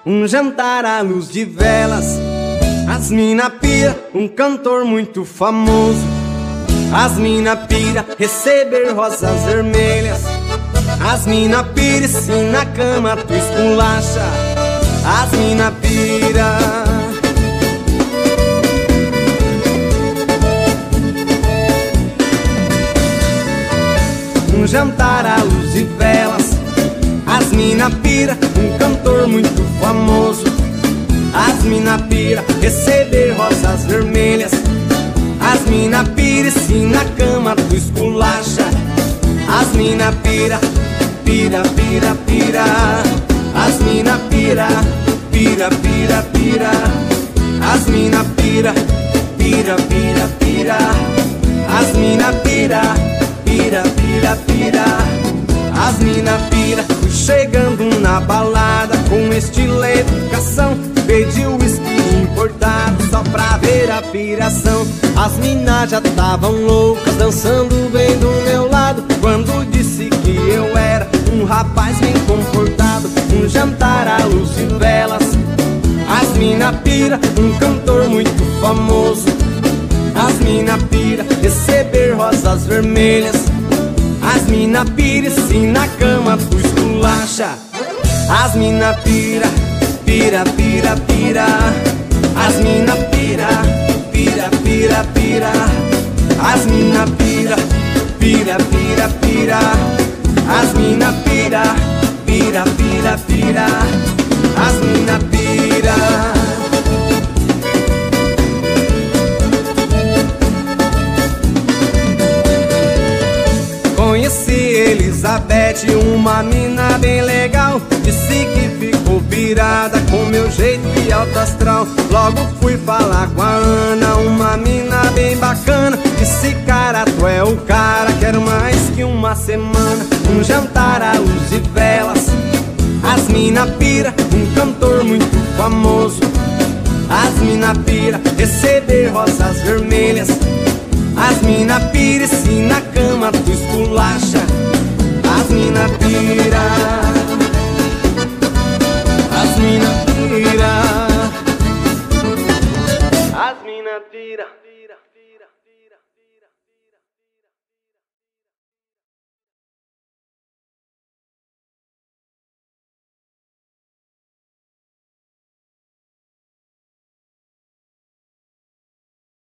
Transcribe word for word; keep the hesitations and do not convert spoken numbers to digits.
um jantar à luz de velas. As mina pira, um cantor muito famoso. As mina pira, receber rosas vermelhas. As mina pira, e se na cama tu esculacha. As mina pira. Um jantar à luz de velas. As mina pira, um cantor muito famoso. As mina pira, receber rosas vermelhas. As mina pira, e se na cama tu esculacha. As mina pira, pira, pira, pira. As mina pira, pira, pira, pira. As mina pira, pira, pira, pira. As mina pira, pira, pira, pira. As mina pira, fui chegando na balada com estilo e educação. Pedi o whisky importado só pra ver a piração. As minas já tavam loucas, dançando bem do meu lado, quando disse que eu era um rapaz bem comportado. Um jantar à luz de velas. As mina pira, um cantor muito famoso. As mina pira, receber rosas vermelhas. As mina pira, e se na cama tu esculacha. As mina pira, pira, pira, pira. As mina pira, pira, pira, pira. As mina pira, pira, pira, pira. As mina pira, pira, pira, pira. As mina pira. Conheci Elizabeth, uma mina bem legal. Disse que ficou pirada com meu jeito e alto astral. Logo fui falar com a Ana, uma mina bem bacana. Disse: cara, tu é o cara, quero mais que uma semana. Um jantar à luz de velas. As mina pira, um cantor muito famoso. As mina pira, receber rosas vermelhas. As mina pira, e se na cama tu esculacha. As mina pira. As mina pira. As mina pira.